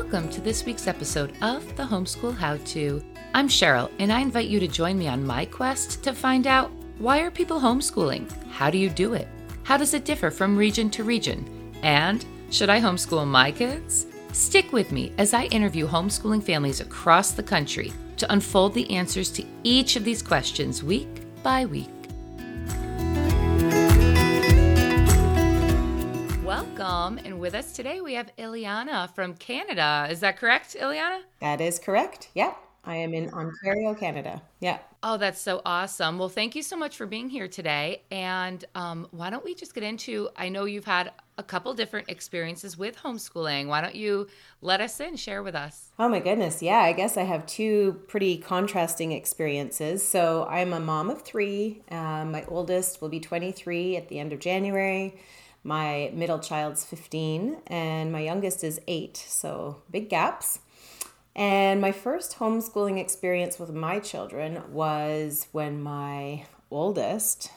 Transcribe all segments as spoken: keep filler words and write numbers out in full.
Welcome to this week's episode of the Homeschool How To. I'm Cheryl, and I invite you to join me on my quest to find out, why are people homeschooling? How do you do it? How does it differ from region to region? And should I homeschool my kids? Stick with me as I interview homeschooling families across the country to unfold the answers to each of these questions week by week. Welcome, and with us today we have Ileana from Canada. Is that correct, Ileana? That is correct. Yep. I am in Ontario, Canada. Yeah. Oh, that's so awesome. Well, thank you so much for being here today. And um, why don't we just get into, I know you've had a couple different experiences with homeschooling. Why don't you let us in, share with us? Oh my goodness. Yeah, I guess I have two pretty contrasting experiences. So I'm a mom of three. Um, my oldest will be twenty-three at the end of January. My middle child's fifteen and my youngest is eight. So big gaps. And my first homeschooling experience with my children was when my oldest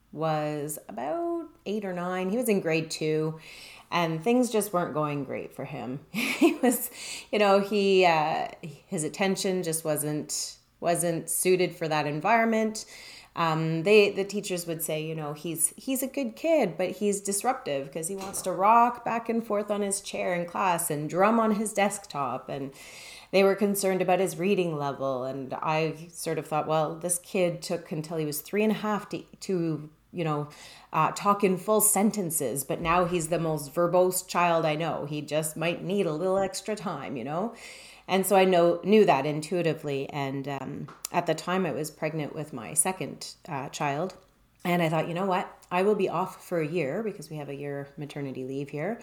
was about eight or nine. He was in grade two, and things just weren't going great for him. He was, you know, he uh, his attention just wasn't wasn't suited for that environment. Um, they the teachers would say, you know, he's he's a good kid, but he's disruptive because he wants to rock back and forth on his chair in class and drum on his desktop, and they were concerned about his reading level. And I sort of thought, well, this kid took until he was three and a half to, to you know, uh, talk in full sentences, but now he's the most verbose child I know. He just might need a little extra time, you know. And so I know knew that intuitively. And um, at the time I was pregnant with my second uh, child. And I thought, you know what? I will be off for a year because we have a year maternity leave here.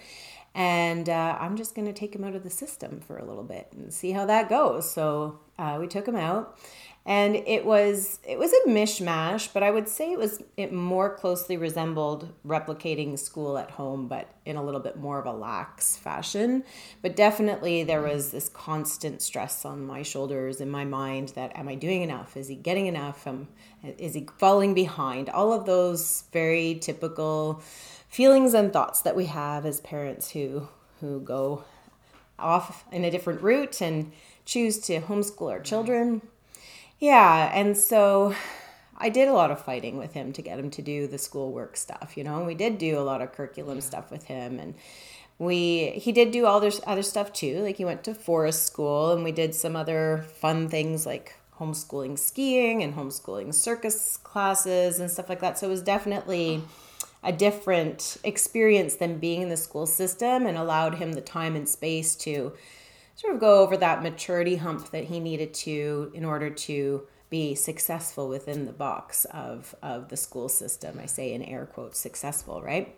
And uh, I'm just going to take him out of the system for a little bit and see how that goes. So uh, we took him out. And it was it was a mishmash, but I would say it was it more closely resembled replicating school at home, but in a little bit more of a lax fashion. But definitely there was this constant stress on my shoulders, in my mind, that am I doing enough? Is he getting enough? Um, is he falling behind? All of those very typical feelings and thoughts that we have as parents who who go off in a different route and choose to homeschool our children. Yeah, and so I did a lot of fighting with him to get him to do the schoolwork stuff, you know. And we did do a lot of curriculum yeah. stuff with him, and we he did do all this other stuff too. Like he went to forest school, and we did some other fun things like homeschooling skiing and homeschooling circus classes and stuff like that. So it was definitely a different experience than being in the school system, and allowed him the time and space to sort of go over that maturity hump that he needed to in order to be successful within the box of, of the school system. I say in air quotes, successful, right?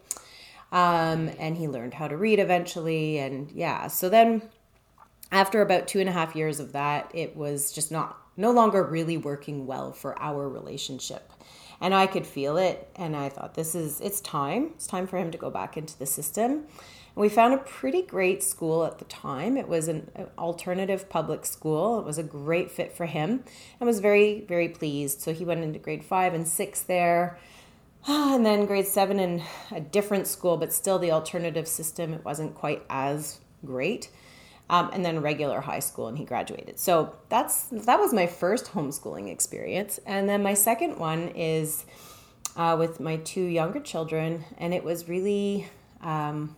Um, and he learned how to read eventually. And yeah, so then after about two and a half years of that, it was just not, no longer really working well for our relationship. And I could feel it. And I thought, this is, it's time. It's time for him to go back into the system. And we found a pretty great school at the time. It was an alternative public school. It was a great fit for him, and was very, very pleased. So he went into grade five and six there, and then grade seven in a different school, but still the alternative system. It wasn't quite as great. Um, and then regular high school, and he graduated. So that's that was my first homeschooling experience. And then my second one is uh, with my two younger children, and it was really... Um,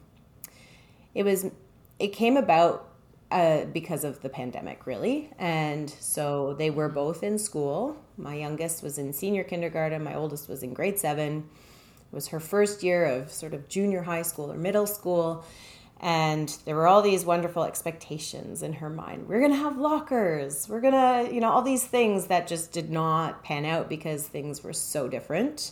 It was, it came about uh, because of the pandemic, really. And so they were both in school. My youngest was in senior kindergarten. My oldest was in grade seven. It was her first year of sort of junior high school or middle school. And there were all these wonderful expectations in her mind. We're going to have lockers. We're going to, you know, all these things that just did not pan out because things were so different.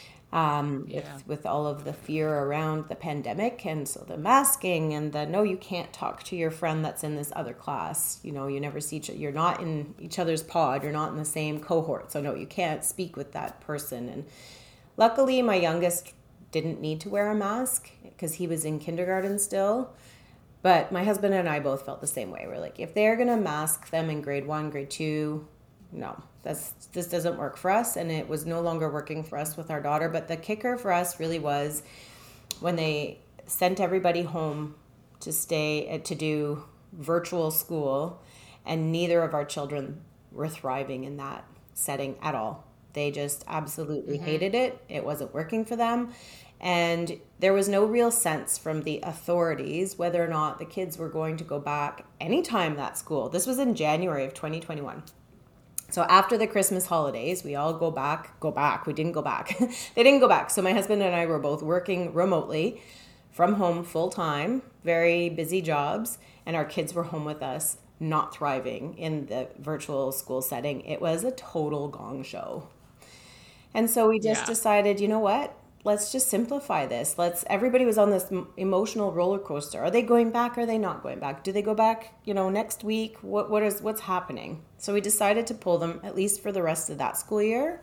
Um, yeah. with, with all of the fear around the pandemic, and so the masking and the, no, you can't talk to your friend that's in this other class. You know, you never see each, you're not in each other's pod. You're not in the same cohort. So no, you can't speak with that person. And luckily my youngest didn't need to wear a mask because he was in kindergarten still. But my husband and I both felt the same way. We're like, if they're going to mask them in grade one, grade two, no, that's, this doesn't work for us. And it was no longer working for us with our daughter. But the kicker for us really was when they sent everybody home to stay, to do virtual school, and neither of our children were thriving in that setting at all. They just absolutely Mm-hmm. hated it. It wasn't working for them. And there was no real sense from the authorities whether or not the kids were going to go back anytime that school. This was in January of twenty twenty-one. So after the Christmas holidays, we all go back, go back. We didn't go back. They didn't go back. So my husband and I were both working remotely from home full time, very busy jobs. And our kids were home with us, not thriving in the virtual school setting. It was a total gong show. And so we just Yeah. decided, you know what? Let's just simplify this. Let's everybody was on this m- emotional roller coaster. Are they going back? Are they not going back? Do they go back, you know, next week? What what is what's happening? So we decided to pull them at least for the rest of that school year.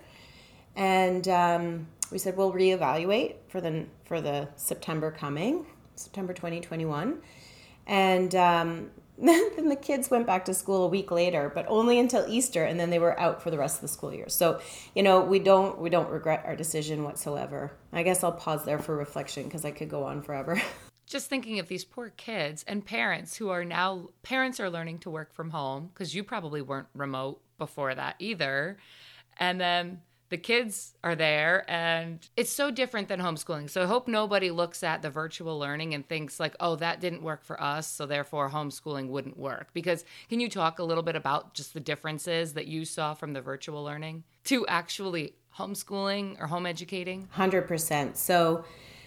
And um, we said we'll reevaluate for the for the September coming, September twenty twenty-one. And um, then the kids went back to school a week later, but only until Easter, and then they were out for the rest of the school year. So, you know, we don't we don't regret our decision whatsoever. I guess I'll pause there for reflection because I could go on forever. Just thinking of these poor kids and parents who are now, parents are learning to work from home because you probably weren't remote before that either. And then the kids are there and it's so different than homeschooling. So I hope nobody looks at the virtual learning and thinks like, oh, that didn't work for us, so therefore homeschooling wouldn't work. Because can you talk a little bit about just the differences that you saw from the virtual learning to actually homeschooling or home educating? one hundred percent. So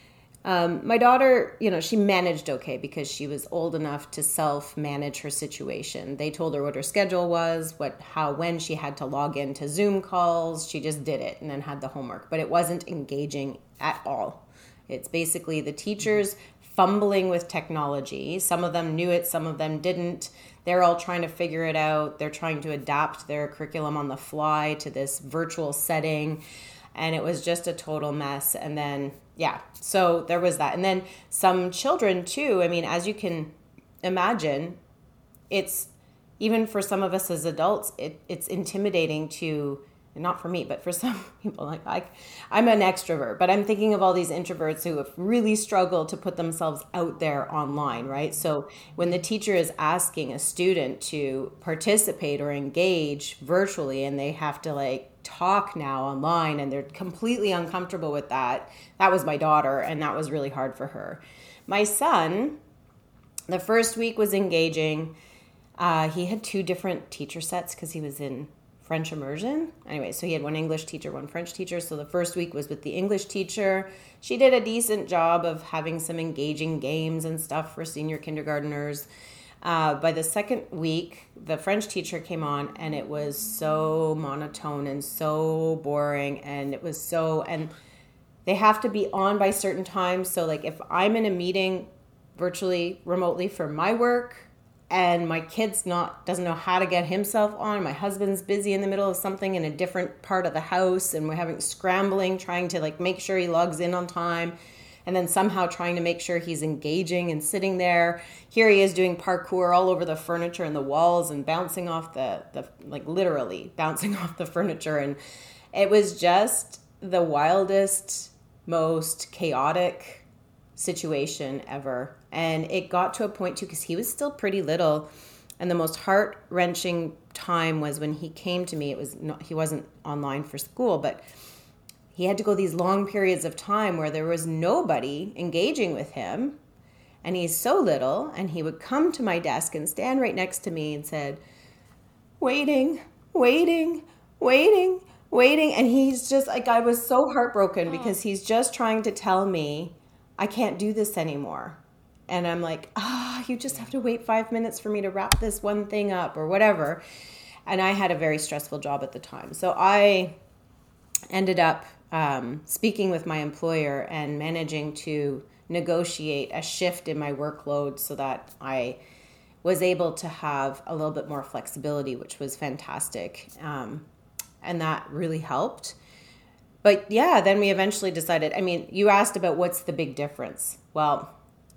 Um, my daughter, you know, she managed okay because she was old enough to self-manage her situation. They told her what her schedule was, what, how, when she had to log into Zoom calls. She just did it and then had the homework. But it wasn't engaging at all. It's basically the teachers fumbling with technology. Some of them knew it, some of them didn't. They're all trying to figure it out. They're trying to adapt their curriculum on the fly to this virtual setting. And it was just a total mess. And then, yeah, so there was that. And then some children too. I mean, as you can imagine, it's even for some of us as adults, it, it's intimidating to, not for me, but for some people, like I, I'm an extrovert, but I'm thinking of all these introverts who have really struggled to put themselves out there online, right? So when the teacher is asking a student to participate or engage virtually and they have to like talk now online and they're completely uncomfortable with that, that was my daughter and that was really hard for her. My son, the first week was engaging. Uh, he had two different teacher sets because he was in French immersion. Anyway, so he had one English teacher, one French teacher. So the first week was with the English teacher. She did a decent job of having some engaging games and stuff for senior kindergarteners. Uh, by the second week, the French teacher came on and it was so monotone and so boring. And it was so, and they have to be on by certain times. So like if I'm in a meeting virtually, remotely for my work, and my kid's not doesn't know how to get himself on, my husband's busy in the middle of something in a different part of the house, and we're having scrambling trying to like make sure he logs in on time, and then somehow trying to make sure he's engaging and sitting there. Here he is doing parkour all over the furniture and the walls and bouncing off the, the like literally bouncing off the furniture. And it was just the wildest, most chaotic situation ever. And it got to a point too, because he was still pretty little. And the most heart-wrenching time was when he came to me. It was not, he wasn't online for school, but he had to go these long periods of time where there was nobody engaging with him. And he's so little, and he would come to my desk and stand right next to me and said, waiting, waiting, waiting, waiting. And he's just like, I was so heartbroken because he's just trying to tell me I can't do this anymore. And I'm like, ah, oh, you just have to wait five minutes for me to wrap this one thing up or whatever. And I had a very stressful job at the time. So I ended up um, speaking with my employer and managing to negotiate a shift in my workload so that I was able to have a little bit more flexibility, which was fantastic. Um, and that really helped. But yeah, then we eventually decided, I mean, you asked about what's the big difference. Well,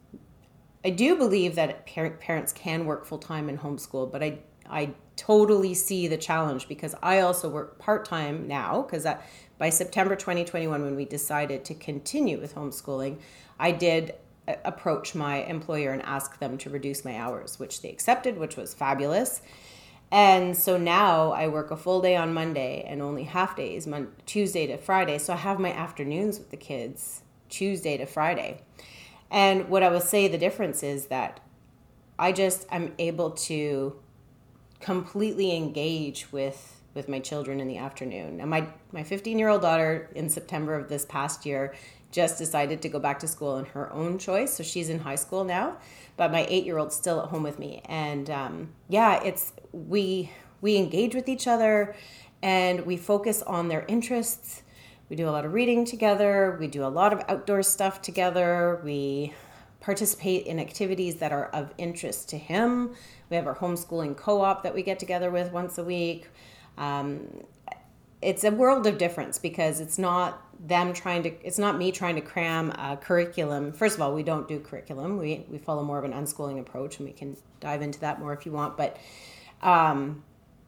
I do believe that parent, parents can work full-time and homeschool, but I I totally see the challenge because I also work part-time now because by September twenty twenty-one, when we decided to continue with homeschooling, I did approach my employer and ask them to reduce my hours, which they accepted, which was fabulous. And so now I work a full day on Monday and only half days, Mon- Tuesday to Friday. So I have my afternoons with the kids Tuesday to Friday. And what I will say the difference is that I just am able to completely engage with with my children in the afternoon. And my my fifteen-year-old daughter in September of this past year just decided to go back to school on her own choice. So she's in high school now, but my eight-year-old's still at home with me. And um, yeah, it's we we engage with each other and we focus on their interests. We do a lot of reading together. We do a lot of outdoor stuff together. We participate in activities that are of interest to him. We have our homeschooling co-op that we get together with once a week. Um, it's a world of difference because it's not them trying to, it's not me trying to cram a curriculum. First of all, we don't do curriculum. We, we follow more of an unschooling approach, and we can dive into that more if you want. But, um,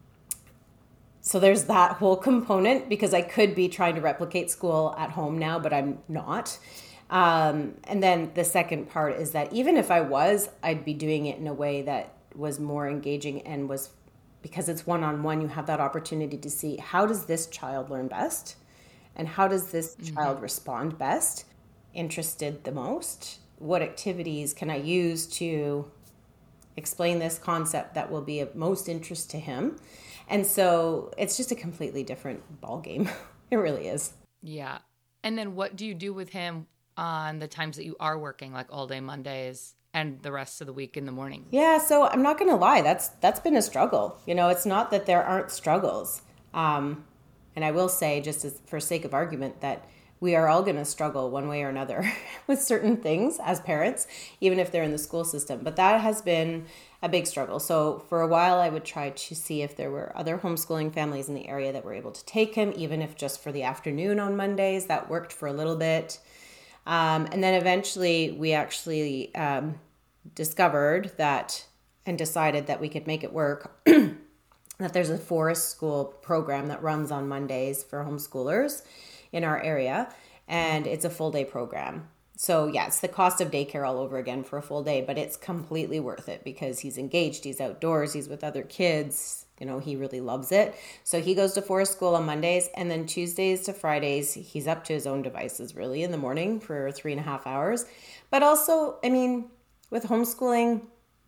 so there's that whole component because I could be trying to replicate school at home now, but I'm not. Um, and then the second part is that even if I was, I'd be doing it in a way that was more engaging and was, because it's one-on-one, you have that opportunity to see how does this child learn best and how does this mm-hmm. child respond best, interested the most, what activities can I use to explain this concept that will be of most interest to him. And so it's just a completely different ballgame. It really is. Yeah. And then what do you do with him on the times that you are working, like all day Mondays and the rest of the week in the morning? Yeah, so I'm not going to lie. That's that's been a struggle. You know, it's not that there aren't struggles. Um, and I will say, just as for sake of argument, that we are all going to struggle one way or another with certain things as parents, even if they're in the school system. But that has been a big struggle. So for a while, I would try to see if there were other homeschooling families in the area that were able to take him, even if just for the afternoon on Mondays. That worked for a little bit. Um, and then eventually we actually um, discovered that and decided that we could make it work, that there's a forest school program that runs on Mondays for homeschoolers in our area, and it's a full day program. So yeah, it's the cost of daycare all over again for a full day, but it's completely worth it because he's engaged, he's outdoors, he's with other kids. You know, he really loves it. So he goes to forest school on Mondays, and then Tuesdays to Fridays, he's up to his own devices really in the morning for three and a half hours. But also, I mean, with homeschooling,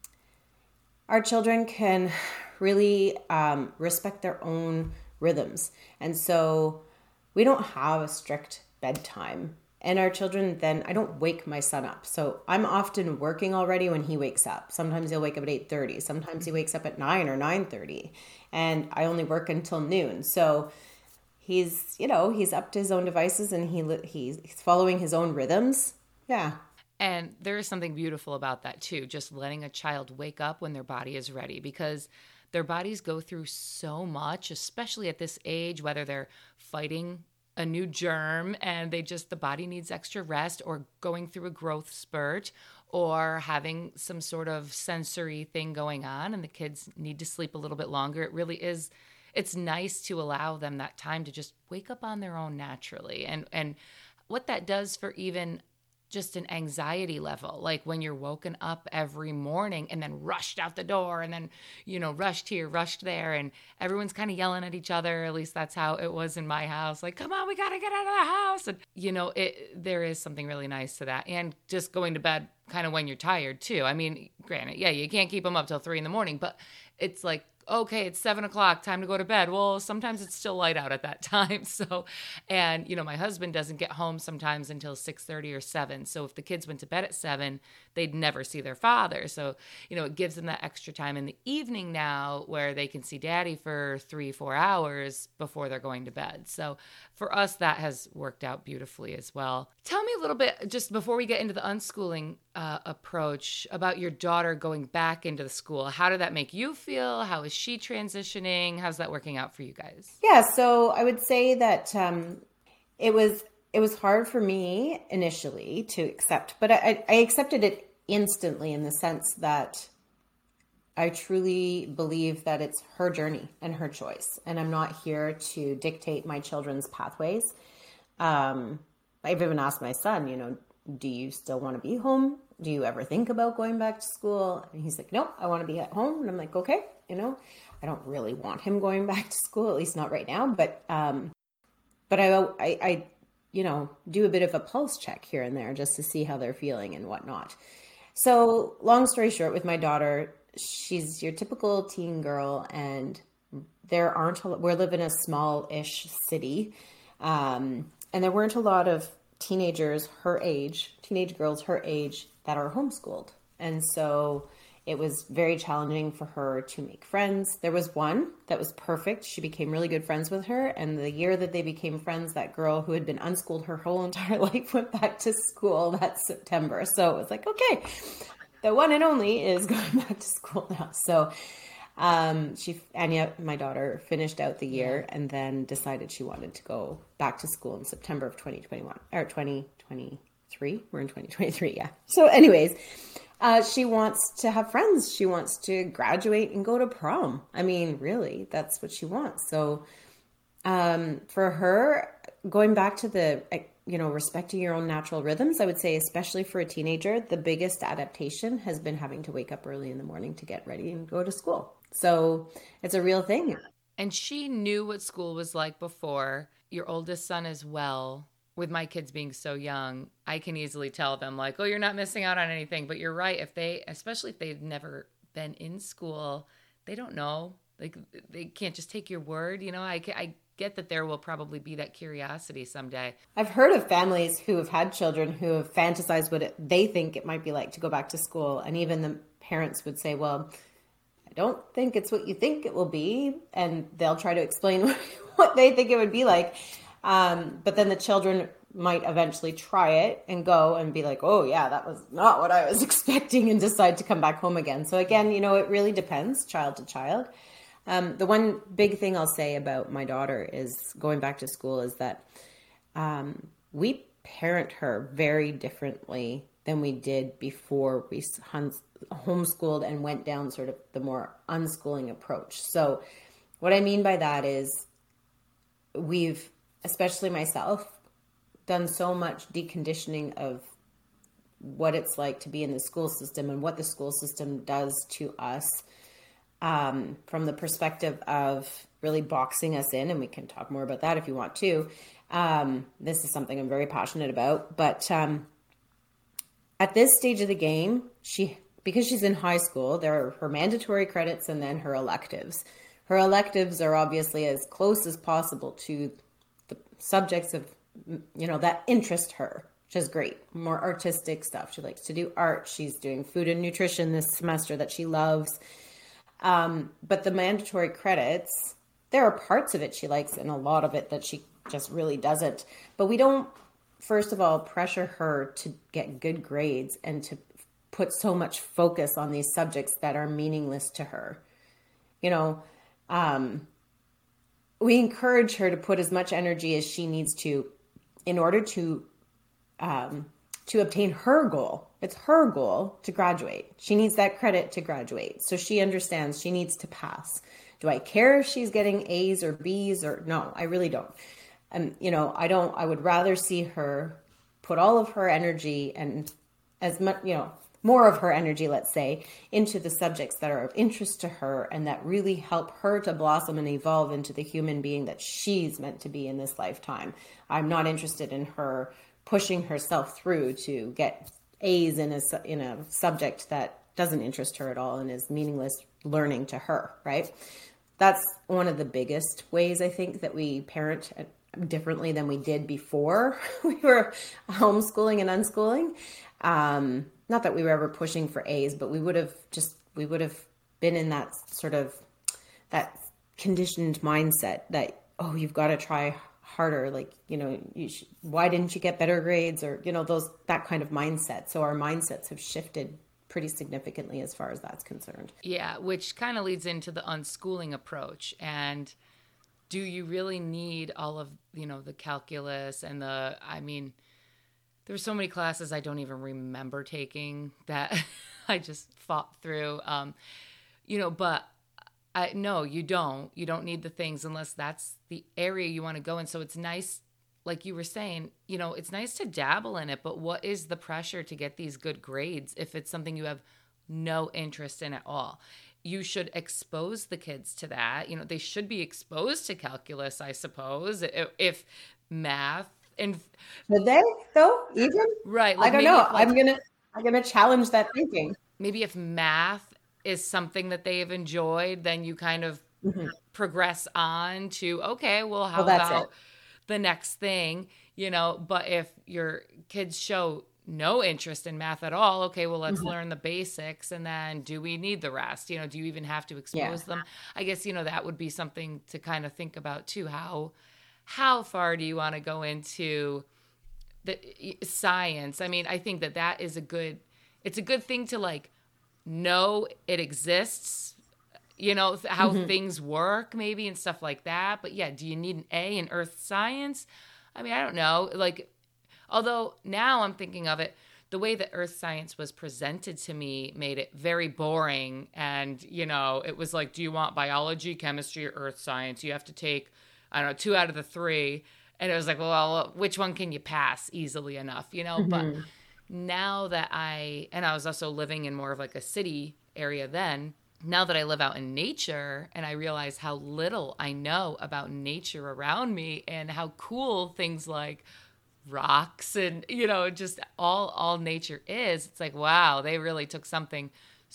our children can really um, respect their own rhythms. And so we don't have a strict bedtime. And our children then, I don't wake my son up. So I'm often working already when he wakes up. Sometimes he'll wake up at eight thirty. Sometimes he wakes up at nine or nine thirty. And I only work until noon. So he's, you know, he's up to his own devices and he he's following his own rhythms. Yeah. And there is something beautiful about that too, just letting a child wake up when their body is ready, because their bodies go through so much, especially at this age, whether they're fighting a new germ and they just, the body needs extra rest, or going through a growth spurt, or having some sort of sensory thing going on and the kids need to sleep a little bit longer. It really is, it's nice to allow them that time to just wake up on their own naturally. And, and what that does for even just an anxiety level, like when you're woken up every morning and then rushed out the door and then, you know, rushed here, rushed there, and everyone's kind of yelling at each other. At least that's how it was in my house. Like, come on, we got to get out of the house. And, you know, it, there is something really nice to that. And just going to bed kind of when you're tired too. I mean, granted, yeah, you can't keep them up till three in the morning, but it's like, okay, it's seven o'clock, time to go to bed. Well, sometimes it's still light out at that time. So, and, you know, my husband doesn't get home sometimes until six thirty or seven. So if the kids went to bed at seven, they'd never see their father. So, you know, it gives them that extra time in the evening now where they can see daddy for three, four hours before they're going to bed. So for us, that has worked out beautifully as well. Tell me a little bit, just before we get into the unschooling uh, approach, about your daughter going back into the school. How did that make you feel? How is she transitioning? How's that working out for you guys? Yeah, so I would say that um, it was it was hard for me initially to accept, but I, I accepted it instantly in the sense that I truly believe that it's her journey and her choice, and I'm not here to dictate my children's pathways. Um, I've even asked my son, you know, do you still want to be home? Do you ever think about going back to school? And he's like, nope, I want to be at home. And I'm like, okay, you know, I don't really want him going back to school, at least not right now. But, um, but I, I, I, you know, do a bit of a pulse check here and there just to see how they're feeling and whatnot. So long story short, with my daughter, she's your typical teen girl, and there aren't, a, we live in a small-ish city. Um, and there weren't a lot of teenagers her age, teenage girls her age that are homeschooled. And so it was very challenging for her to make friends. There was one that was perfect. She became really good friends with her. And the year that they became friends, that girl who had been unschooled her whole entire life went back to school that September. So it was like, okay, the one and only is going back to school now. So um, she, Anya, my daughter, finished out the year and then decided she wanted to go back to school in September of twenty twenty-one or twenty twenty-three. We're in twenty twenty-three. Yeah. So anyways, uh, she wants to have friends. She wants to graduate and go to prom. I mean, really, that's what she wants. So um, for her, going back to the, you know, respecting your own natural rhythms, I would say, especially for a teenager, the biggest adaptation has been having to wake up early in the morning to get ready and go to school. So it's a real thing. And she knew what school was like before. Your oldest son as well. With my kids being so young, I can easily tell them like, oh, you're not missing out on anything. But you're right. If they, especially if they've never been in school, they don't know. Like, they can't just take your word. You know, I, I get that there will probably be that curiosity someday. I've heard of families who have had children who have fantasized what it, they think it might be like to go back to school. And even the parents would say, well, I don't think it's what you think it will be. And they'll try to explain what they think it would be like. Um, but then the children might eventually try it and go and be like, oh yeah, that was not what I was expecting, and decide to come back home again. So again, you know, it really depends child to child. Um, the one big thing I'll say about my daughter is going back to school is that um, we parent her very differently than we did before we homeschooled and went down sort of the more unschooling approach. So what I mean by that is we've, especially myself, done so much deconditioning of what it's like to be in the school system and what the school system does to us. Um, from the perspective of really boxing us in, and we can talk more about that if you want to. Um, this is something I'm very passionate about. But um, at this stage of the game, she because she's in high school, there are her mandatory credits and then her electives. Her electives are obviously as close as possible to the subjects of, you know, that interest her, which is great. More artistic stuff. She likes to do art. She's doing food and nutrition this semester that she loves. Um, but the mandatory credits, there are parts of it she likes and a lot of it that she just really doesn't. But we don't, first of all, pressure her to get good grades and to put so much focus on these subjects that are meaningless to her. You know, um, we encourage her to put as much energy as she needs to in order to um, to obtain her goal. It's her goal to graduate. She needs that credit to graduate. So she understands she needs to pass. Do I care if she's getting A's or B's or no, I really don't. And, you know, I don't, I would rather see her put all of her energy and as much, you know, more of her energy, let's say, into the subjects that are of interest to her and that really help her to blossom and evolve into the human being that she's meant to be in this lifetime. I'm not interested in her pushing herself through to get A's in a, in a subject that doesn't interest her at all and is meaningless learning to her, right? That's one of the biggest ways I think that we parent differently than we did before we were homeschooling and unschooling. Um, not that we were ever pushing for A's, but we would have just, we would have been in that sort of, that conditioned mindset that, oh, you've got to try harder. Like, you know, you should, why didn't you get better grades, or, you know, those, that kind of mindset. So our mindsets have shifted pretty significantly as far as that's concerned. Yeah. Which kind of leads into the unschooling approach. And do you really need all of, you know, the calculus and the, I mean, there's so many classes I don't even remember taking that I just fought through, um, you know, but I, no, you don't, you don't need the things unless that's the area you want to go in. So it's nice like you were saying, you know, it's nice to dabble in it, but what is the pressure to get these good grades if it's something you have no interest in at all? You should expose the kids to that. You know, they should be exposed to calculus, I suppose, if, if math and should they though? Even right, like I don't know. if, like, I'm gonna I'm gonna challenge that thinking. Maybe if math is something that they've enjoyed, then you kind of mm-hmm. progress on to, okay, well, how well, about it. the next thing, you know? But if your kids show no interest in math at all, okay, well, let's mm-hmm. learn the basics, and then do we need the rest? You know, do you even have to expose yeah. them? I guess, you know, that would be something to kind of think about too. How, how far do you want to go into the science? I mean, I think that that is a good, it's a good thing to like know it exists, you know, how mm-hmm. things work maybe and stuff like that. But yeah, do you need an A in earth science? I mean, I don't know. Like, although now I'm thinking of it, the way that earth science was presented to me made it very boring. And, you know, it was like, do you want biology, chemistry, or earth science? You have to take, I don't know, two out of the three. And it was like, well, which one can you pass easily enough, you know? Mm-hmm. But now that I, and I was also living in more of like a city area then, now that I live out in nature and I realize how little I know about nature around me and how cool things like rocks and, you know, just all, all nature is, it's like, wow, they really took something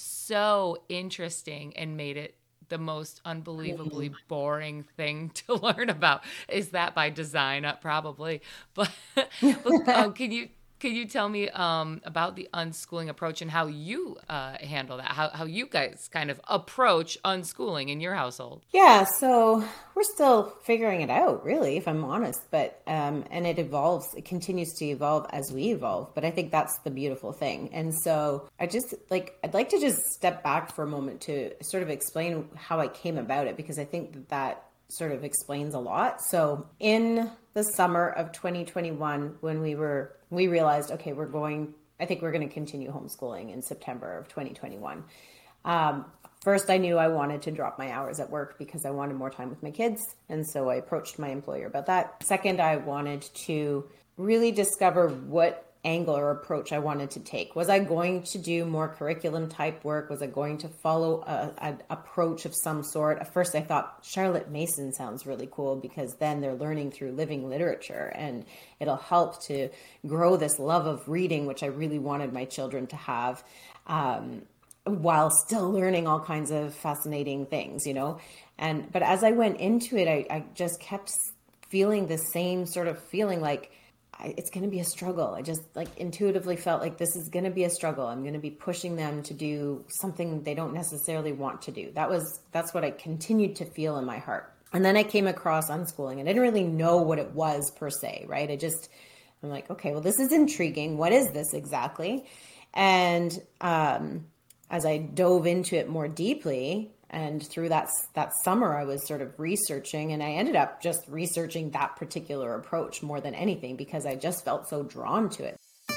so interesting and made it the most unbelievably boring thing to learn about. Is that by design? Uh, probably. But um, can you, Can you tell me um, about the unschooling approach and how you uh, handle that, how, how you guys kind of approach unschooling in your household? Yeah, so we're still figuring it out, really, if I'm honest. But um, and it evolves, it continues to evolve as we evolve. But I think that's the beautiful thing. And so I just like, I'd like to just step back for a moment to sort of explain how I came about it, because I think that that sort of explains a lot. So in the summer of twenty twenty-one, when we were, we realized, okay, we're going, I think we're going to continue homeschooling in September of twenty twenty-one. Um, first, I knew I wanted to drop my hours at work because I wanted more time with my kids. And so I approached my employer about that. Second, I wanted to really discover what angle or approach I wanted to take. Was I going to do more curriculum type work? Was I going to follow a, an approach of some sort? At first I thought Charlotte Mason sounds really cool, because then they're learning through living literature and it'll help to grow this love of reading, which I really wanted my children to have, um, while still learning all kinds of fascinating things, you know? And, but as I went into it, I, I just kept feeling the same sort of feeling like, I, it's going to be a struggle. I just like intuitively felt like this is going to be a struggle. I'm going to be pushing them to do something they don't necessarily want to do. That was, that's what I continued to feel in my heart. And then I came across unschooling and I didn't really know what it was per se, right? I just, I'm like, okay, well, this is intriguing. What is this exactly? And um, as I dove into it more deeply, and through that that summer, I was sort of researching, and I ended up just researching that particular approach more than anything because I just felt so drawn to it.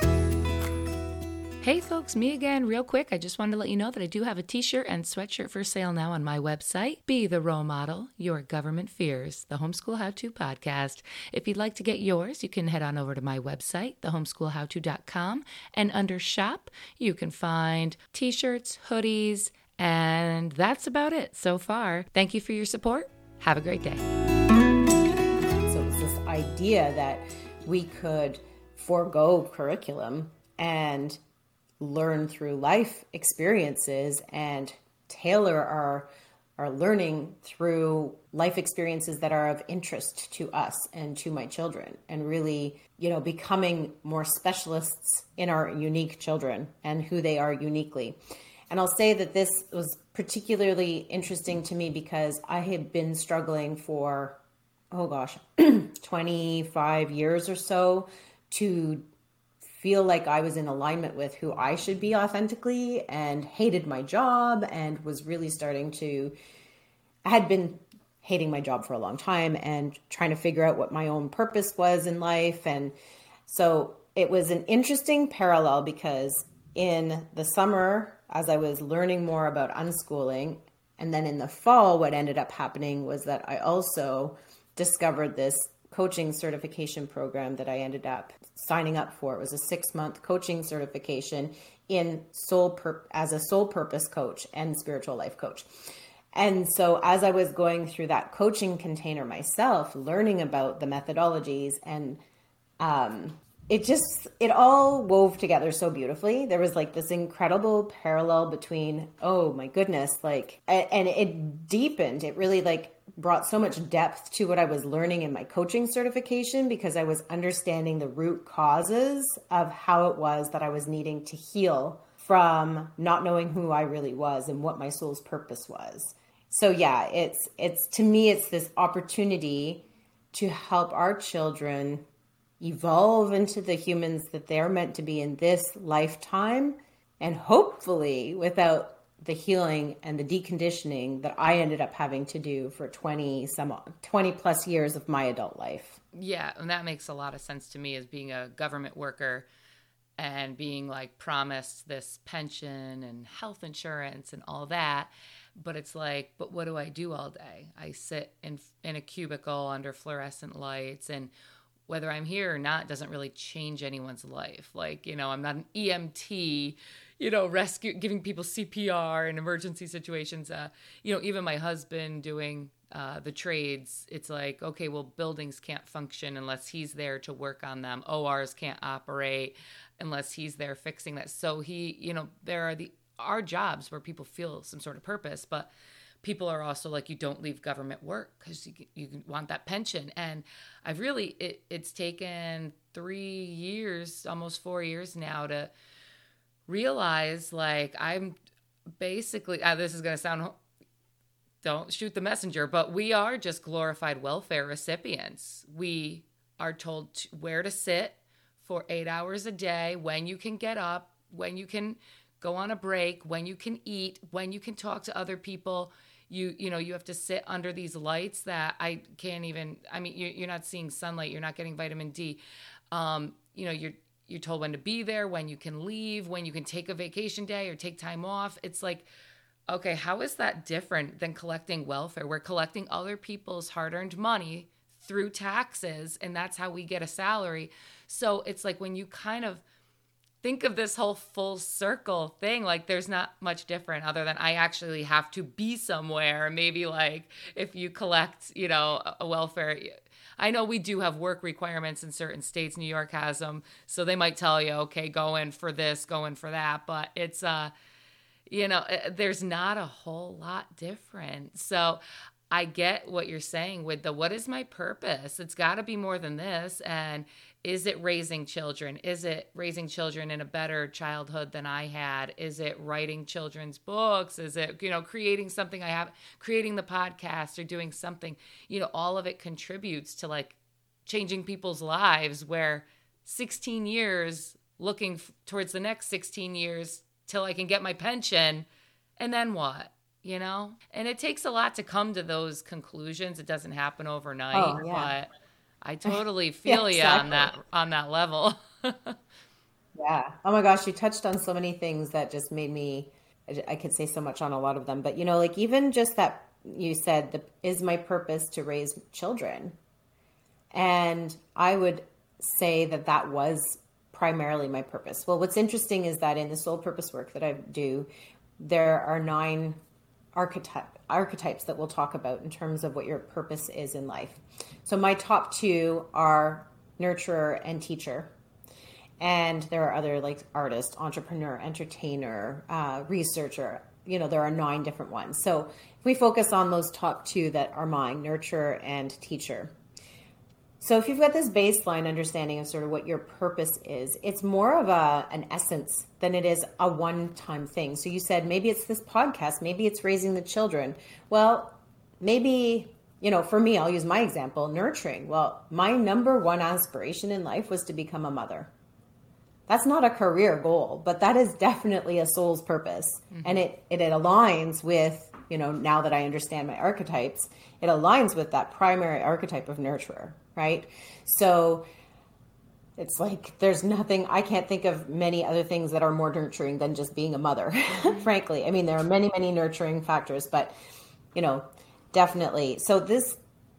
Hey folks, me again, real quick. I just wanted to let you know that I do have a t-shirt and sweatshirt for sale now on my website. Be the role model your government fears, the Homeschool How To podcast. If you'd like to get yours, you can head on over to my website, the homeschool how to dot com, and under shop, you can find t-shirts, hoodies, and that's about it so far. Thank you for your support. Have a great day. So it's this idea that we could forego curriculum and learn through life experiences and tailor our our learning through life experiences that are of interest to us and to my children, and really, you know, becoming more specialists in our unique children and who they are uniquely. And I'll say that this was particularly interesting to me because I had been struggling for, oh gosh, twenty-five years or so to feel like I was in alignment with who I should be authentically, and hated my job and was really starting to, I had been hating my job for a long time and trying to figure out what my own purpose was in life. And so it was an interesting parallel because in the summer, as I was learning more about unschooling, and then in the fall, what ended up happening was that I also discovered this coaching certification program that I ended up signing up for. It was a six month coaching certification in soul pur- as a soul purpose coach and spiritual life coach. And so as I was going through that coaching container myself, learning about the methodologies, and um, it just, it all wove together so beautifully. There was like this incredible parallel between, oh my goodness, like, and it deepened. It really like brought so much depth to what I was learning in my coaching certification, because I was understanding the root causes of how it was that I was needing to heal from not knowing who I really was and what my soul's purpose was. So yeah, it's, it's, to me, it's this opportunity to help our children evolve into the humans that they're meant to be in this lifetime, and hopefully without the healing and the deconditioning that I ended up having to do for twenty some twenty plus years of my adult life. Yeah. And that makes a lot of sense to me as being a government worker and being like promised this pension and health insurance and all that. But it's like, but what do I do all day? I sit in in a cubicle under fluorescent lights, and whether I'm here or not doesn't really change anyone's life. Like, you know, I'm not an E M T, you know, rescue, giving people C P R in emergency situations. Uh, you know, even my husband doing uh, the trades, it's like, okay, well, buildings can't function unless he's there to work on them. O Rs can't operate unless he's there fixing that. So he, you know, there are the are jobs where people feel some sort of purpose, but people are also like, you don't leave government work because you, you want that pension. And I've really, it, it's taken three years, almost four years now to realize like I'm basically, uh, this is going to sound, don't shoot the messenger, but we are just glorified welfare recipients. We are told to, where to sit for eight hours a day, when you can get up, when you can go on a break, when you can eat, when you can talk to other people. You you know, you have to sit under these lights that I can't even, I mean, you're, you're not seeing sunlight, you're not getting vitamin D. Um, you know, you're you're told when to be there, when you can leave, when you can take a vacation day or take time off. It's like, okay, how is that different than collecting welfare? We're collecting other people's hard-earned money through taxes, and that's how we get a salary. So it's like when you kind of think of this whole full circle thing, like there's not much different other than I actually have to be somewhere. Maybe like if you collect, you know, a welfare, I know we do have work requirements in certain states. New York has them. So they might tell you, okay, go in for this, go in for that. But it's, uh, you know, there's not a whole lot different. So I get what you're saying with the, what is my purpose? It's got to be more than this. And is it raising children? Is it raising children in a better childhood than I had? Is it writing children's books? Is it, you know, creating something I have, creating the podcast or doing something, you know, all of it contributes to like changing people's lives, where sixteen years looking f- towards the next sixteen years till I can get my pension. And then what? You know, and it takes a lot to come to those conclusions. It doesn't happen overnight, oh, yeah. but I totally feel yeah, exactly. you on that, on that level. Yeah. Oh my gosh. You touched on so many things that just made me, I could say so much on a lot of them, but you know, like even just that you said, the, is my purpose to raise children? And I would say that that was primarily my purpose. Well, what's interesting is that in the soul purpose work that I do, there are nine archetype, archetypes that we'll talk about in terms of what your purpose is in life. So my top two are nurturer and teacher. And there are other like artist, entrepreneur, entertainer, uh, researcher. You know, there are nine different ones. So if we focus on those top two that are mine, nurturer and teacher. So if you've got this baseline understanding of sort of what your purpose is, it's more of a an essence than it is a one-time thing. So you said maybe it's this podcast, maybe it's raising the children. Well, maybe, you know, for me, I'll use my example, nurturing. Well, my number one aspiration in life was to become a mother. That's not a career goal, but that is definitely a soul's purpose. Mm-hmm. And it, it it aligns with, you know, now that I understand my archetypes, it aligns with that primary archetype of nurturer, right? So it's like there's nothing, I can't think of many other things that are more nurturing than just being a mother, mm-hmm. frankly. I mean, there are many, many nurturing factors, but, you know, definitely. So this,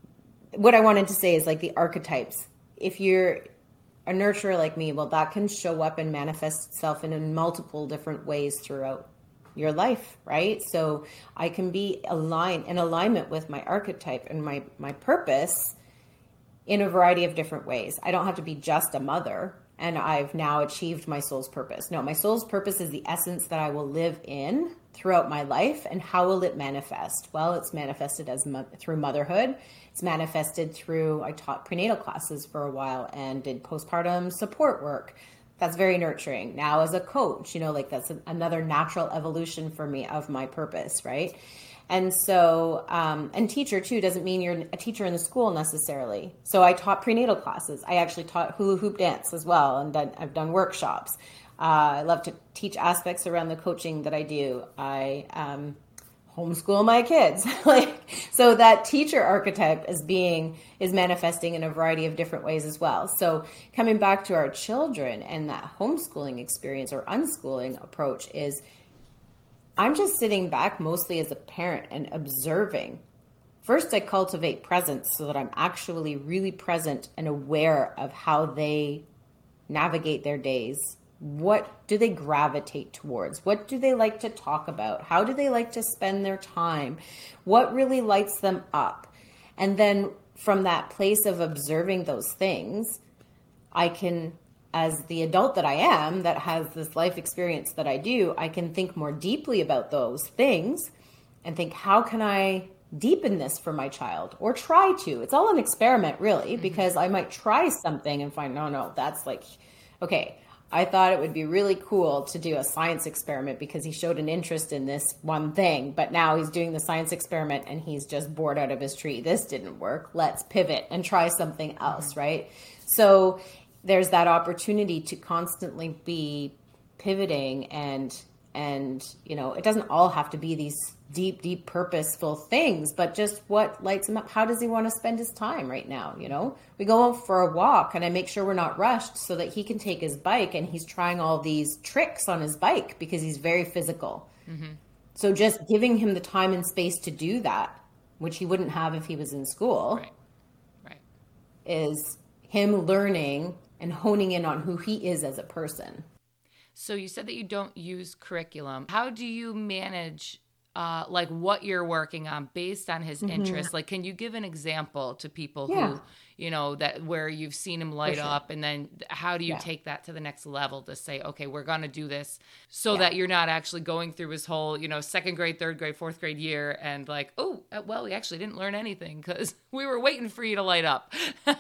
what I wanted to say is like the archetypes. If you're a nurturer like me, well, that can show up and manifest itself in, in multiple different ways throughout your life, right? So I can be aligned in alignment with my archetype and my, my purpose in a variety of different ways. I don't have to be just a mother and I've now achieved my soul's purpose. No, my soul's purpose is the essence that I will live in throughout my life. And how will it manifest? Well, it's manifested as mo- through motherhood. It's manifested through, I taught prenatal classes for a while and did postpartum support work. That's very nurturing. Now as a coach, you know, like that's a, another natural evolution for me of my purpose, right? And so, um, and teacher too doesn't mean you're a teacher in the school necessarily. So I taught prenatal classes. I actually taught hula hoop dance as well, and done, I've done workshops. Uh, I love to teach aspects around the coaching that I do. I um, homeschool my kids. like so that teacher archetype is being is manifesting in a variety of different ways as well. So coming back to our children and that homeschooling experience or unschooling approach is, I'm just sitting back mostly as a parent and observing. First, I cultivate presence so that I'm actually really present and aware of how they navigate their days. What do they gravitate towards? What do they like to talk about? How do they like to spend their time? What really lights them up? And then from that place of observing those things, I can, as the adult that I am, that has this life experience that I do, I can think more deeply about those things and think, how can I deepen this for my child, or try to? It's all an experiment, really, because I might try something and find, no, no, that's like, okay, I thought it would be really cool to do a science experiment because he showed an interest in this one thing, but now he's doing the science experiment and he's just bored out of his tree. This didn't work. Let's pivot and try something else, right? So there's that opportunity to constantly be pivoting and, and, you know, it doesn't all have to be these deep, deep purposeful things, but just what lights him up. How does he want to spend his time right now? You know, we go out for a walk and I make sure we're not rushed so that he can take his bike, and he's trying all these tricks on his bike because he's very physical. Mm-hmm. So just giving him the time and space to do that, which he wouldn't have if he was in school, right. Right. is him learning and honing in on who he is as a person. So you said that you don't use curriculum. How do you manage uh, like what you're working on based on his mm-hmm. interests? Like, can you give an example to people yeah. who, you know, that where you've seen him light sure. up, and then how do you yeah. take that to the next level to say, okay, we're going to do this so yeah. that you're not actually going through his whole, you know, second grade, third grade, fourth grade year and like, oh, well, we actually didn't learn anything because we were waiting for you to light up.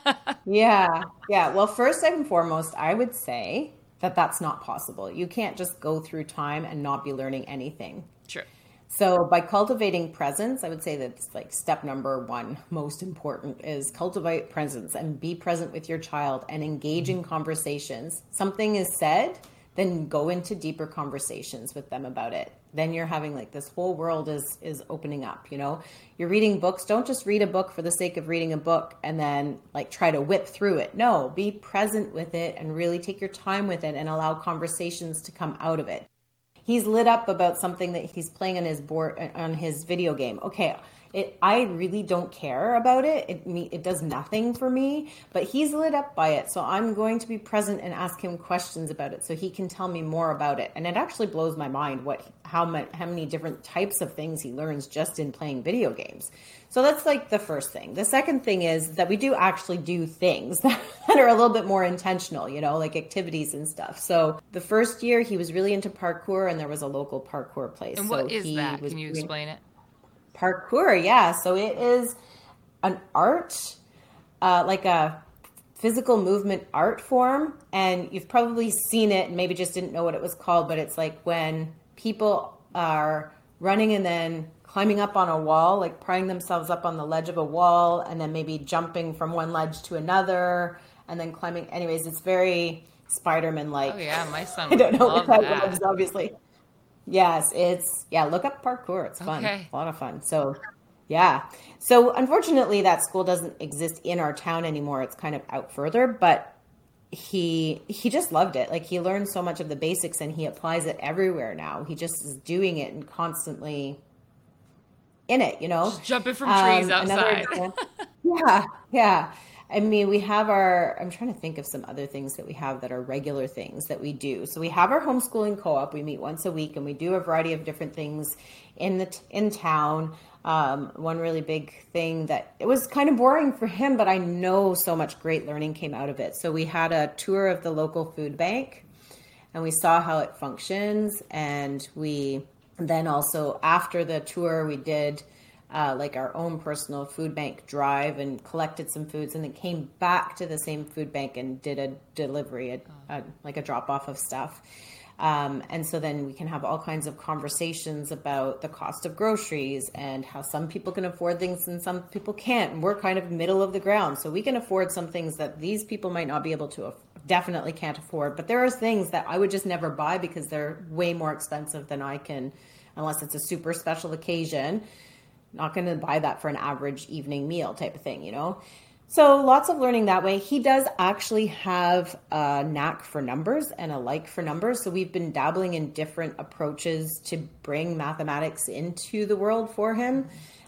yeah. Yeah. Well, first and foremost, I would say that that's not possible. You can't just go through time and not be learning anything. Sure. So by cultivating presence, I would say that's like step number one, most important, is cultivate presence and be present with your child and engage in conversations. Something is said, then go into deeper conversations with them about it. Then you're having like this whole world is is opening up, you know. You're reading books. Don't just read a book for the sake of reading a book and then like try to whip through it. No, be present with it and really take your time with it and allow conversations to come out of it. He's lit up about something that he's playing on his board, on his video game. Okay, it, I really don't care about it. It it does nothing for me, but he's lit up by it. So I'm going to be present and ask him questions about it so he can tell me more about it. And it actually blows my mind what how much how many different types of things he learns just in playing video games. So that's like the first thing. The second thing is that we do actually do things that are a little bit more intentional, you know, like activities and stuff. So the first year he was really into parkour, and there was a local parkour place. And what so is he that? Was Can you doing explain it? Parkour, yeah. So it is an art, uh, like a physical movement art form. And you've probably seen it and maybe just didn't know what it was called, but it's like when people are running and then climbing up on a wall, like prying themselves up on the ledge of a wall and then maybe jumping from one ledge to another and then climbing. Anyways, it's very Spider-Man-like. Oh yeah, my son I don't know what what that that was, obviously. Yes, it's, yeah, look up parkour. It's fun. Okay. A lot of fun. So, yeah. So, unfortunately, that school doesn't exist in our town anymore. It's kind of out further, but he he just loved it. Like, he learned so much of the basics and he applies it everywhere now. He just is doing it and constantly in it, you know? Just jumping from trees um, outside. Yeah, Yeah, yeah. I mean, we have our, I'm trying to think of some other things that we have that are regular things that we do. So we have our homeschooling co-op. We meet once a week and we do a variety of different things in the in town. Um, one really big thing that it was kind of boring for him, but I know so much great learning came out of it. So we had a tour of the local food bank and we saw how it functions. And we then also, after the tour, we did uh, like our own personal food bank drive and collected some foods, and then came back to the same food bank and did a delivery, a, a, like a drop off of stuff. Um, and so then we can have all kinds of conversations about the cost of groceries and how some people can afford things and some people can't. And we're kind of middle of the ground. So we can afford some things that these people might not be able to, definitely can't afford. But there are things that I would just never buy because they're way more expensive than I can, unless it's a super special occasion. Not going to buy that for an average evening meal type of thing, you know? So lots of learning that way. He does actually have a knack for numbers and a like for numbers. So we've been dabbling in different approaches to bring mathematics into the world for him.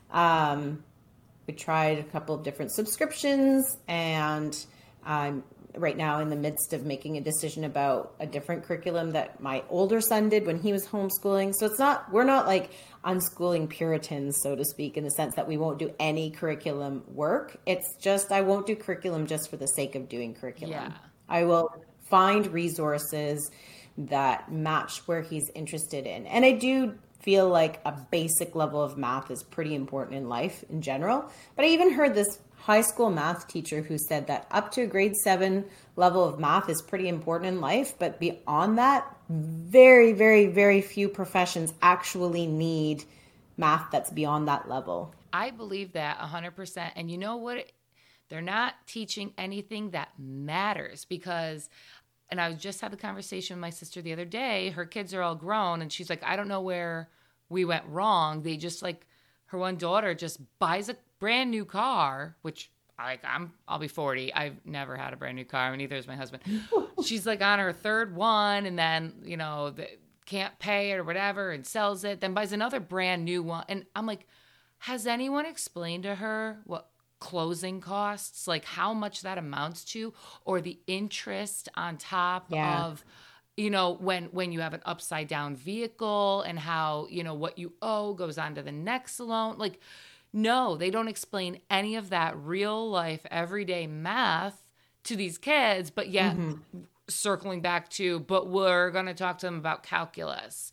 Um, we tried a couple of different subscriptions, and I'm right now in the midst of making a decision about a different curriculum that my older son did when he was homeschooling. So it's not, we're not like unschooling Puritans, so to speak, in the sense that we won't do any curriculum work. It's just, I won't do curriculum just for the sake of doing curriculum. Yeah. I will find resources that match where he's interested in. And I do feel like a basic level of math is pretty important in life in general. But I even heard this high school math teacher who said that up to a grade seven level of math is pretty important in life. But beyond that, very, very, very few professions actually need math that's beyond that level. I believe that one hundred percent. And you know what? They're not teaching anything that matters because, and I just had the conversation with my sister the other day. Her kids are all grown and she's like, I don't know where we went wrong. They just like, her one daughter just buys a brand new car, which like I'm, I'll be forty. I've never had a brand new car, and neither is my husband. She's like on her third one, and then you know the, can't pay it or whatever, and sells it. Then buys another brand new one, and I'm like, has anyone explained to her what closing costs, like how much that amounts to, or the interest on top Yeah. of, you know, when when you have an upside down vehicle and how, you know, what you owe goes on to the next loan. Like, no, they don't explain any of that real life, everyday math to these kids, but yet Mm-hmm. circling back to, but we're going to talk to them about calculus.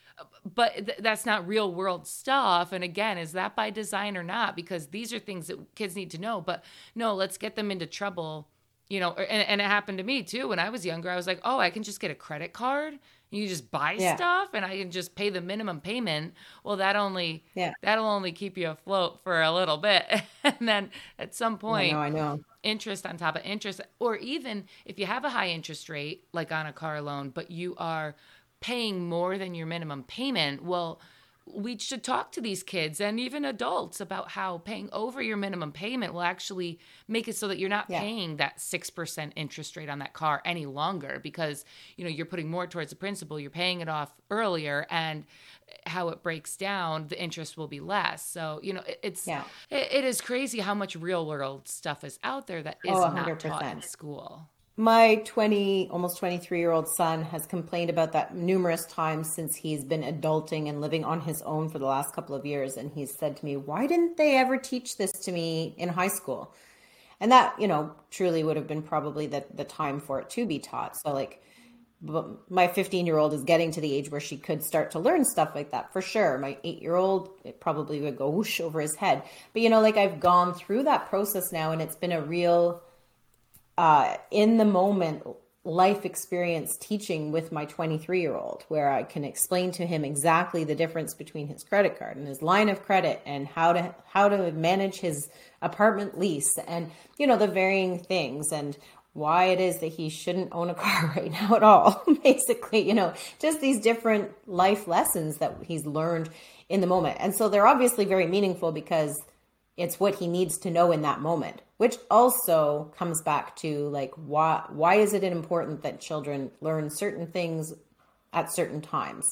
But th- that's not real world stuff. And again, is that by design or not? Because these are things that kids need to know. But no, let's get them into trouble. You know, and, and it happened to me too. When I was younger, I was like, oh, I can just get a credit card. You just buy Yeah. stuff and I can just pay the minimum payment. Well, that only, Yeah. that'll only keep you afloat for a little bit. And then at some I point, know, I know. interest on top of interest, or even if you have a high interest rate, like on a car loan, but you are paying more than your minimum payment, well, we should talk to these kids and even adults about how paying over your minimum payment will actually make it so that you're not Yeah. paying that six percent interest rate on that car any longer because, you know, you're putting more towards the principal, you're paying it off earlier, and how it breaks down, the interest will be less. So, you know, it, it's, Yeah. it, it is crazy how much real world stuff is out there that is Oh, not one taught in hundred percent. school. My twenty, almost twenty-three year old son has complained about that numerous times since he's been adulting and living on his own for the last couple of years. And he's said to me, why didn't they ever teach this to me in high school? And that, you know, truly would have been probably the, the time for it to be taught. So like, but my fifteen year old is getting to the age where she could start to learn stuff like that for sure. My eight year old, it probably would go whoosh over his head. But, you know, like I've gone through that process now, and it's been a real uh, in the moment life experience teaching with my twenty-three year old, where I can explain to him exactly the difference between his credit card and his line of credit and how to, how to manage his apartment lease and, you know, the varying things and why it is that he shouldn't own a car right now at all. Basically, you know, just these different life lessons that he's learned in the moment. And so they're obviously very meaningful because it's what he needs to know in that moment, which also comes back to like, why, why is it important that children learn certain things at certain times?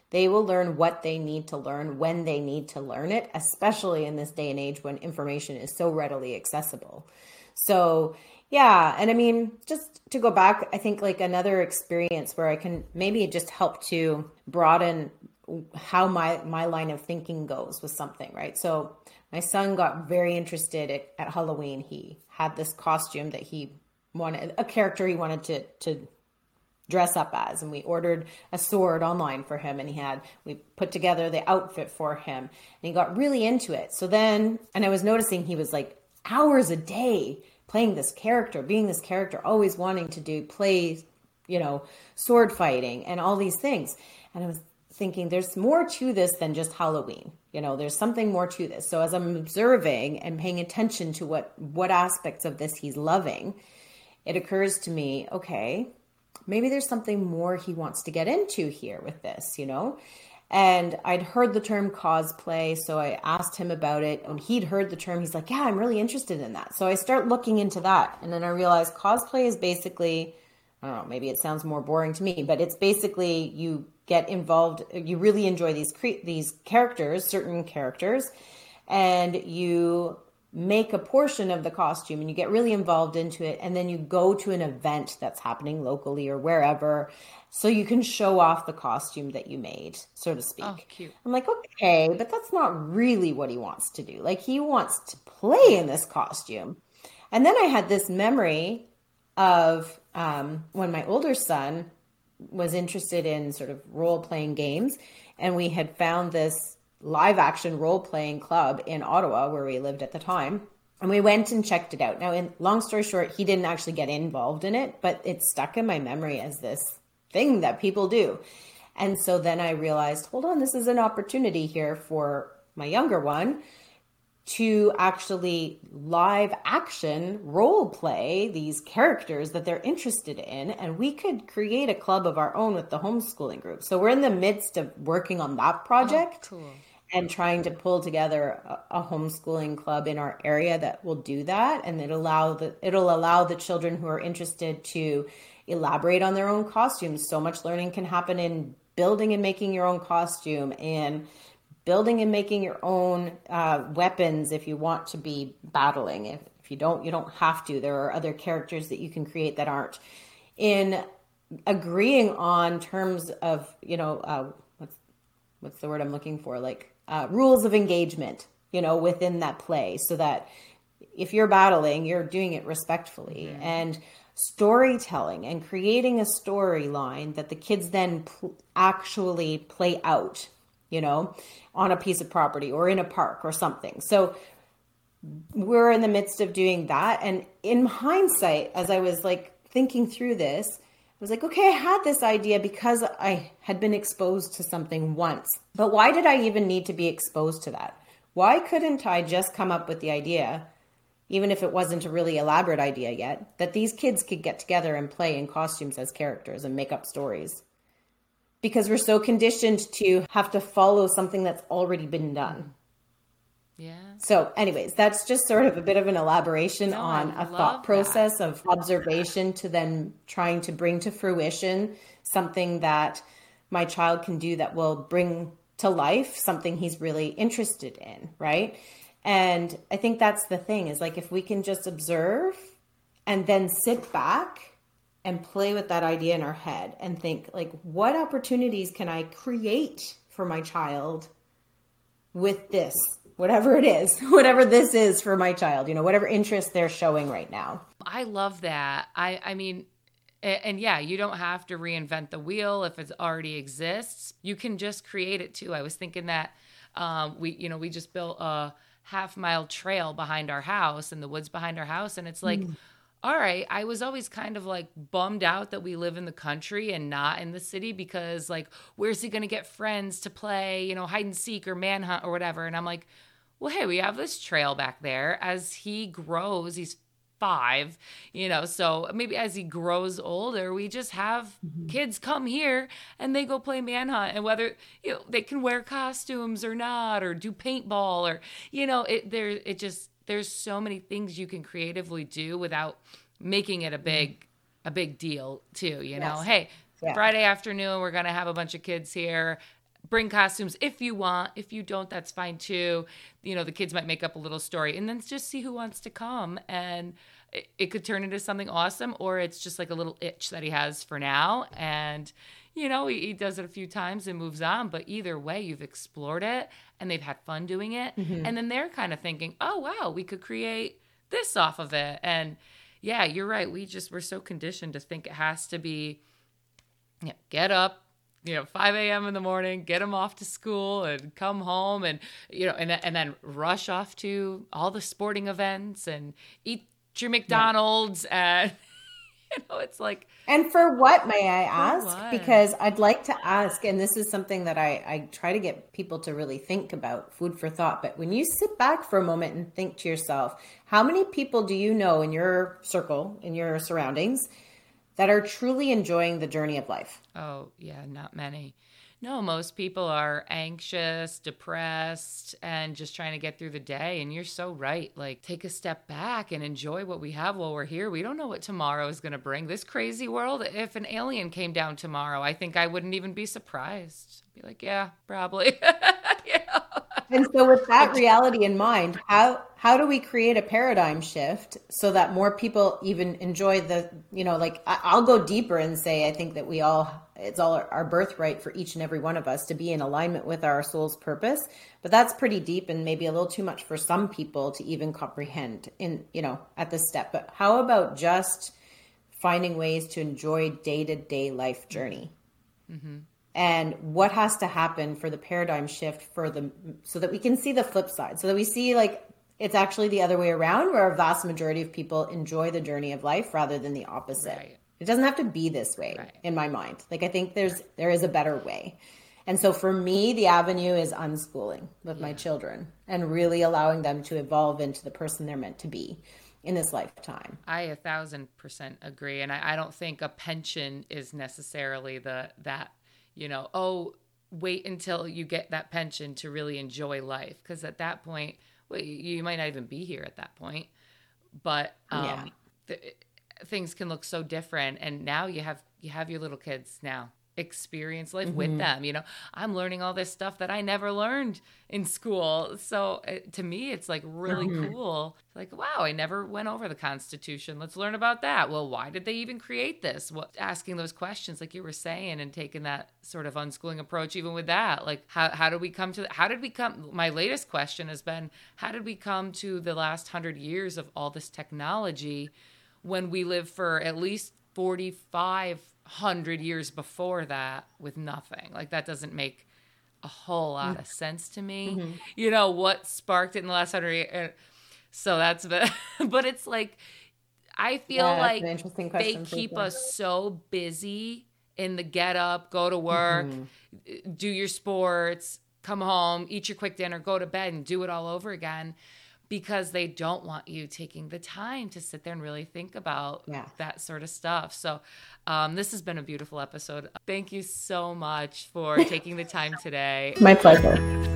They will learn what they need to learn when they need to learn it, especially in this day and age when information is so readily accessible. So yeah, and I mean, just to go back, I think like another experience where I can maybe just help to broaden how my my line of thinking goes with something, right? So my son got very interested at, at Halloween. He had this costume that he wanted, a character he wanted to to dress up as, and we ordered a sword online for him, and he had we put together the outfit for him, and he got really into it. So then, and I was noticing he was like hours a day playing this character, being this character, always wanting to do play, you know, sword fighting and all these things. And I was thinking there's more to this than just Halloween. You know, there's something more to this. So as I'm observing and paying attention to what, what aspects of this he's loving, it occurs to me, okay, maybe there's something more he wants to get into here with this, you know? And I'd heard the term cosplay, so I asked him about it. When he'd heard the term, he's like, yeah, I'm really interested in that. So I start looking into that. And then I realized cosplay is basically, I don't know, maybe it sounds more boring to me, but it's basically you get involved, you really enjoy these cre- these characters, certain characters, and you make a portion of the costume and you get really involved into it. And then you go to an event that's happening locally or wherever, so you can show off the costume that you made, so to speak. Oh, cute. I'm like, okay, but that's not really what he wants to do. Like, he wants to play in this costume. And then I had this memory of um, when my older son was interested in sort of role-playing games, and we had found this live action role-playing club in Ottawa where we lived at the time. And we went and checked it out. Now, in long story short, he didn't actually get involved in it, but it stuck in my memory as this thing that people do. And so then I realized, hold on, this is an opportunity here for my younger one to actually live action role play these characters that they're interested in. And we could create a club of our own with the homeschooling group. So we're in the midst of working on that project. Oh, cool. And trying to pull together a, a homeschooling club in our area that will do that. And it allow the, it'll allow the children who are interested to elaborate on their own costumes. So much learning can happen in building and making your own costume, and building and making your own uh, weapons if you want to be battling. If, if you don't, you don't have to. There are other characters that you can create that aren't. In agreeing on terms of, you know, uh, what's, what's the word I'm looking for? Like uh, rules of engagement, you know, within that play, so that if you're battling, you're doing it respectfully. Mm-hmm. And storytelling and creating a storyline that the kids then pl- actually play out, you know, on a piece of property or in a park or something. So we're in the midst of doing that. And in hindsight, as I was like thinking through this, I was like, okay, I had this idea because I had been exposed to something once, but why did I even need to be exposed to that? Why couldn't I just come up with the idea, even if it wasn't a really elaborate idea yet, that these kids could get together and play in costumes as characters and make up stories? Because we're so conditioned to have to follow something that's already been done. Yeah. So anyways, that's just sort of a bit of an elaboration No, on I a thought love process that. of observation to then trying to bring to fruition something that my child can do that will bring to life something he's really interested in, right? And I think that's the thing, is like, if we can just observe and then sit back and play with that idea in our head and think, like, what opportunities can I create for my child with this, whatever it is, whatever this is for my child, you know, whatever interest they're showing right now. I love that. I, I mean, and, and yeah, you don't have to reinvent the wheel if it already exists. You can just create it too. I was thinking that um, we, you know, we just built a half mile trail behind our house, in the woods behind our house. And it's like, mm. all right, I was always kind of like bummed out that we live in the country and not in the city, because like, where's he going to get friends to play, you know, hide and seek or manhunt or whatever. And I'm like, well, hey, we have this trail back there. As he grows, he's five, you know, so maybe as he grows older, we just have mm-hmm. kids come here and they go play manhunt, and whether, you know, they can wear costumes or not, or do paintball, or, you know, it there, it just, there's so many things you can creatively do without making it a big, a big deal too, you know, yes. hey, yeah. Friday afternoon, we're going to have a bunch of kids here, bring costumes if you want. If you don't, that's fine too. You know, the kids might make up a little story and then just see who wants to come. And it, it could turn into something awesome, or it's just like a little itch that he has for now. And, you know, he, he does it a few times and moves on. But either way, you've explored it and they've had fun doing it. Mm-hmm. And then they're kind of thinking, oh, wow, we could create this off of it. And yeah, you're right. We just, we're so conditioned to think it has to be, yeah, get up, you know, five a.m. in the morning, get them off to school and come home and, you know, and, and then rush off to all the sporting events and eat your McDonald's. Yeah. And, you know, it's like. And for what, may I ask? Because I'd like to ask, and this is something that I, I try to get people to really think about, food for thought. But when you sit back for a moment and think to yourself, how many people do you know in your circle, in your surroundings, that are truly enjoying the journey of life? Oh, yeah, not many. No, most people are anxious, depressed, and just trying to get through the day. And you're so right. Like, take a step back and enjoy what we have while we're here. We don't know what tomorrow is going to bring. This crazy world, if an alien came down tomorrow, I think I wouldn't even be surprised. I'd be like, yeah, probably. Yeah. And so with that reality in mind, how how do we create a paradigm shift so that more people even enjoy the, you know, like I, I'll go deeper and say, I think that we all, it's all our, our birthright for each and every one of us to be in alignment with our soul's purpose. But that's pretty deep and maybe a little too much for some people to even comprehend in, you know, at this step. But how about just finding ways to enjoy day-to-day life journey? Mm-hmm. And what has to happen for the paradigm shift for the, so that we can see the flip side, so that we see like it's actually the other way around, where a vast majority of people enjoy the journey of life rather than the opposite. Right. It doesn't have to be this way, right, in my mind. Like, I think there's, there is a better way. And so for me, the avenue is unschooling with yeah. my children and really allowing them to evolve into the person they're meant to be in this lifetime. I a thousand percent agree. And I, I don't think a pension is necessarily the, that, you know, oh, wait until you get that pension to really enjoy life. Because at that point, well, you might not even be here at that point. But um, yeah. th- things can look so different. And now you have you have your little kids now. Experience life mm-hmm. with them. You know, I'm learning all this stuff that I never learned in school. So it, to me, it's like really mm-hmm. cool. Like, wow, I never went over the Constitution. Let's learn about that. Well, why did they even create this? What, asking those questions, like you were saying, and taking that sort of unschooling approach, even with that, like how, how did we come to, how did we come, my latest question has been, how did we come to the last hundred years of all this technology when we live for at least forty-five hundred years before that with nothing? Like, that doesn't make a whole lot mm-hmm. of sense to me. Mm-hmm. You know, what sparked it in the last hundred years? So that's, but it's like, I feel yeah, like they keep us so busy in the get up, go to work, mm-hmm. do your sports, come home, eat your quick dinner, go to bed, and do it all over again, because they don't want you taking the time to sit there and really think about yeah. that sort of stuff. So um, this has been a beautiful episode. Thank you so much for taking the time today. My pleasure.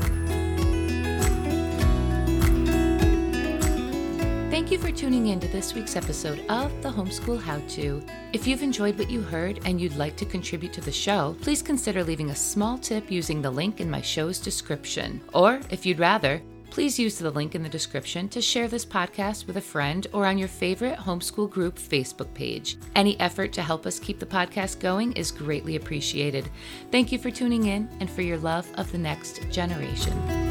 Thank you for tuning in to this week's episode of The Homeschool How-To. If you've enjoyed what you heard and you'd like to contribute to the show, please consider leaving a small tip using the link in my show's description. Or if you'd rather, please use the link in the description to share this podcast with a friend or on your favorite homeschool group Facebook page. Any effort to help us keep the podcast going is greatly appreciated. Thank you for tuning in and for your love of the next generation.